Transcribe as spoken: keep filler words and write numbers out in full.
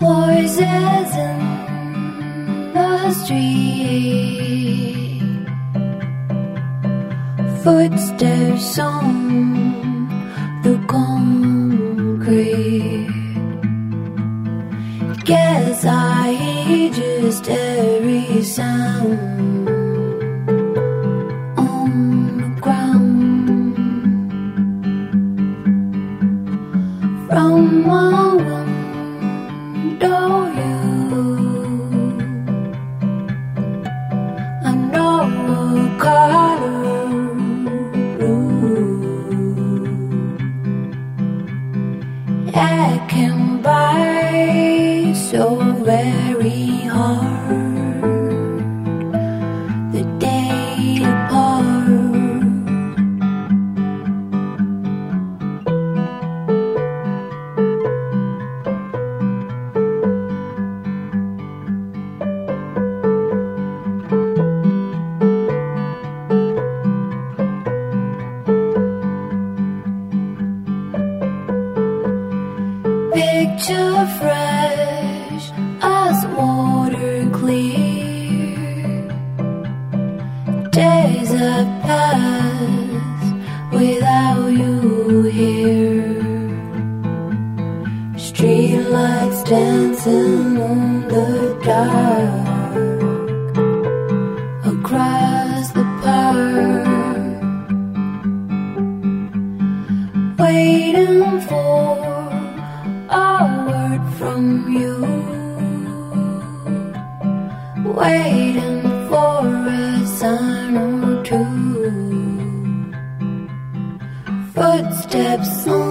Voices in the street, footsteps on the concrete. Guess I hear just every sound on the ground. From my window you, I know a color blue. I can buy so very hard the day apart. Picture fresh as water clear. Days have passed without you here. Streetlights dancing on the dark across the park, waiting for a word from you, waiting for a sign or two. Footsteps on